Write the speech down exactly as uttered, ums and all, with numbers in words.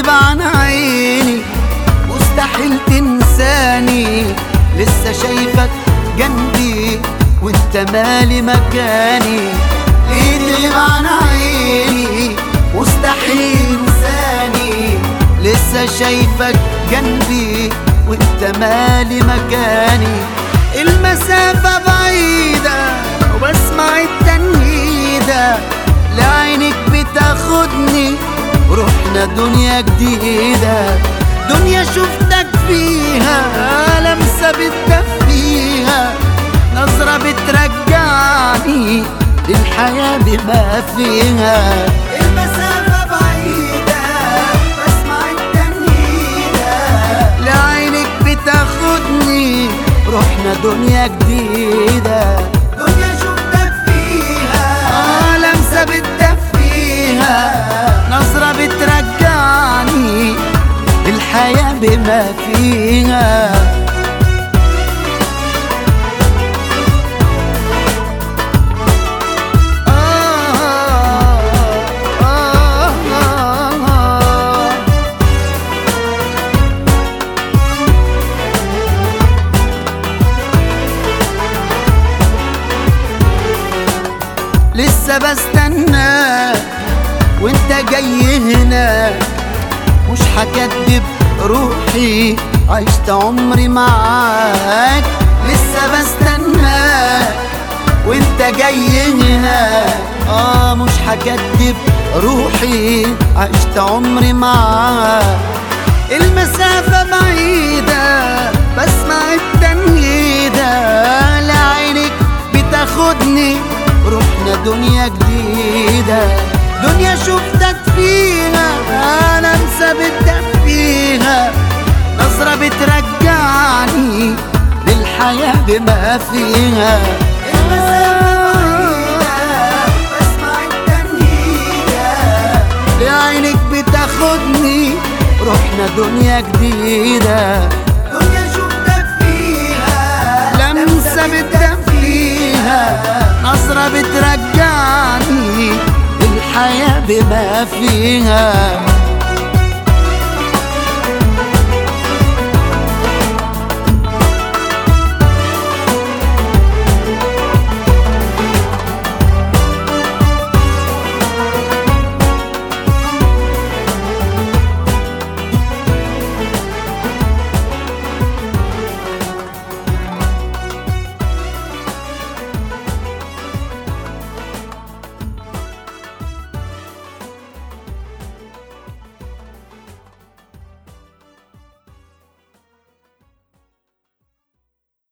يغيب عن عيني مستحيل تنساني، لسه شايفك جنبي وانت مالي مكاني. يغيب عن عيني مستحيل تنساني، لسه شايفك جنبي وانت مالي مكاني. المسافة بعيدة وبسمع التنهيدة لعينك بتاخدني، رحنا دنيا جديدة، دنيا شفتك فيها لمسة بتدفيها، نظرة بترجعني للحياة بما فيها. المسافة بعيدة بسمع التنهيدة لعينك بتاخدني، رحنا دنيا جديدة، دنيا شفتك فيها آه لمسة بتدفيها، نظرة بترجعني الحياة بما فيها. لسه بستنى وانت جاي هنا، مش هكدب روحي عشت عمري معاك. لسه بستنى وانت جاي هنا، اه مش هكدب روحي عشت عمري معاك. المسافة بعيدة بسمع التنهيدة لعينك بتاخدني، رحنا دنيا جديدة، دنيا شفتك فيها لمسة بتدفيها، نظرة بترجعني للحياة بما فيها. المسافة بعيدة بسمع التنهيدة لعينك بتاخدني، رحنا دنيا جديدة، دنيا شفتك فيها لمسة بتدفيها، نظرة بترجعني الحياة بما فيها.